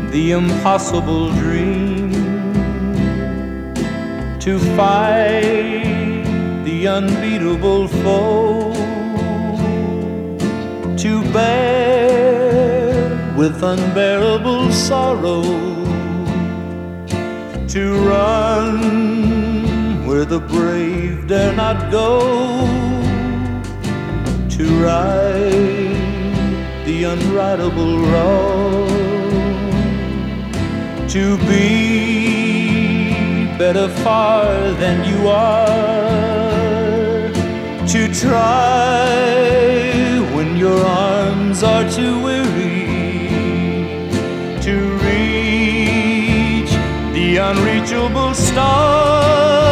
the impossible dream, to fight the unbeatable foe, to bear with unbearable sorrow, to run where the brave dare not go, to right the unrightable wrong, to be better far than you are, to try when your arms are too weary, to reach the unreachable star.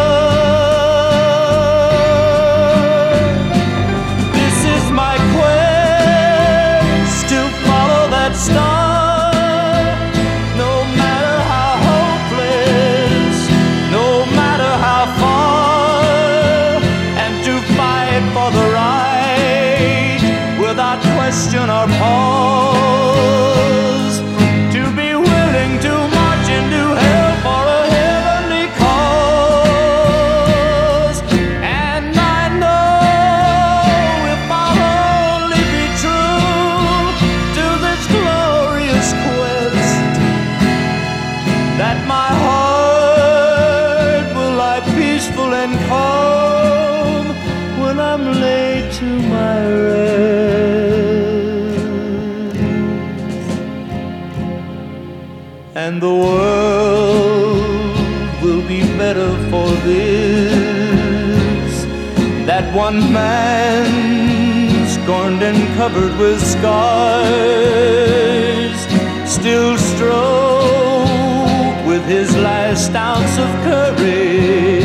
This is my quest, to follow that star, no matter how hopeless, no matter how far, and to fight for the right without question or pause, to be willing to march into hell for a heavenly cause. And I know if I'll only be true to this glorious quest, that my heart will lie peaceful and calm when I'm laid to my rest. And the world will be better for this, that one man, scorned and covered with scars, still strove with his last ounce of courage